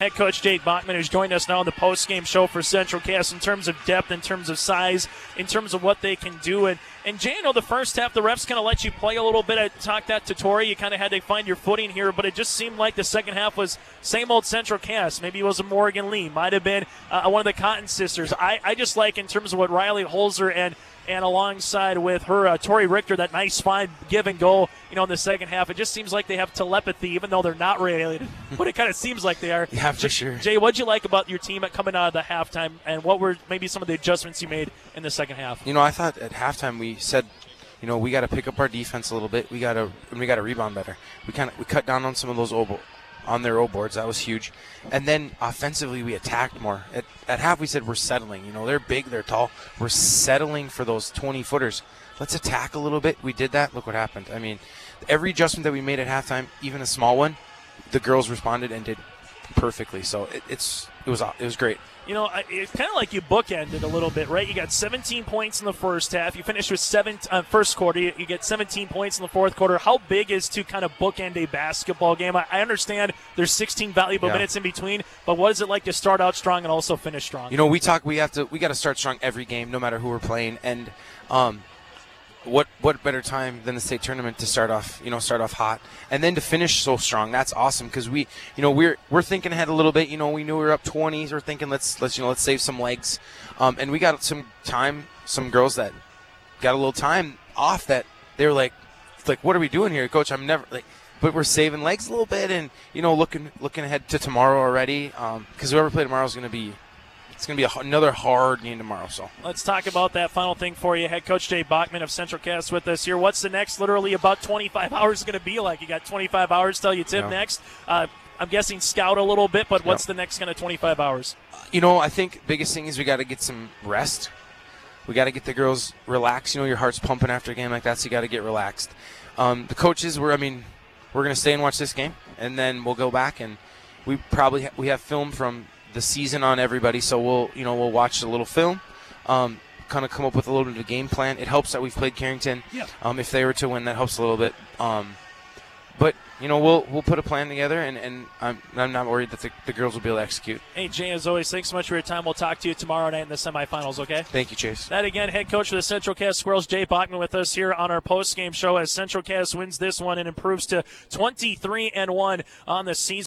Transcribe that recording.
head coach Jake Bachman, who's joined us now on the post-game show for Central Cass in terms of depth, in terms of size, in terms of what they can do. And Jay, I know the first half the refs kind of let you play a little bit. I talked that to Tori. You kind of had to find your footing here, but it just seemed like the second half was same old Central Cass. Maybe it was a Morgan Lee. Might have been one of the Cotton sisters. I just like in terms of what Riley Holzer and alongside with her, Tori Richter, that nice fine give and go, in the second half. It just seems like they have telepathy, even though they're not related. But it kind of seems like they are. Yeah, for sure. Jay, what'd you like about your team coming out of the halftime, and what were maybe some of the adjustments you made in the second half? I thought at halftime we said, we got to pick up our defense a little bit. We got to rebound better. We cut down on some of those on their O boards. That was huge. And then offensively, we attacked more. At half, we said we're settling. They're big, they're tall. We're settling for those 20-footers. Let's attack a little bit. We did that. Look what happened. I mean, every adjustment that we made at halftime, even a small one, the girls responded and did perfectly. So it was great. It's kind of like you bookended a little bit, right? You got 17 points in the first half. You finished with first quarter. You get 17 points in the fourth quarter. How big is to kind of bookend a basketball game? I understand there's 16 valuable minutes in between, but what is it like to start out strong and also finish strong? We got to start strong every game, no matter who we're playing, and what better time than the state tournament to start off hot and then to finish so strong. That's awesome because we're thinking ahead a little bit. We knew we were up 20s. We're thinking let's save some legs, and we got some time. Some girls that got a little time off that they were like, what are we doing here, Coach? I'm never like. But we're saving legs a little bit and looking ahead to tomorrow already because whoever play tomorrow is going to be. It's going to be another hard game tomorrow. So let's talk about that final thing for you. Head coach Jay Bachman of Central Cass with us here. What's the next literally about 25 hours going to be like? You got 25 hours till you tip next. I'm guessing scout a little bit, but what's the next kind of 25 hours? I think biggest thing is we got to get some rest. We got to get the girls relaxed. Your heart's pumping after a game like that, so you got to get relaxed. The coaches, we're going to stay and watch this game, and then we'll go back and we have film from the season on everybody, so we'll watch a little film, kind of come up with a little bit of a game plan. It helps that we've played Carrington. Yeah. If they were to win, that helps a little bit. But we'll put a plan together, and I'm not worried that the girls will be able to execute. Hey, Jay, as always, thanks so much for your time. We'll talk to you tomorrow night in the semifinals, okay? Thank you, Chase. That again, head coach of the Central Cass Squirrels, Jay Bachman, with us here on our post-game show as Central Cass wins this one and improves to 23-1 on the season.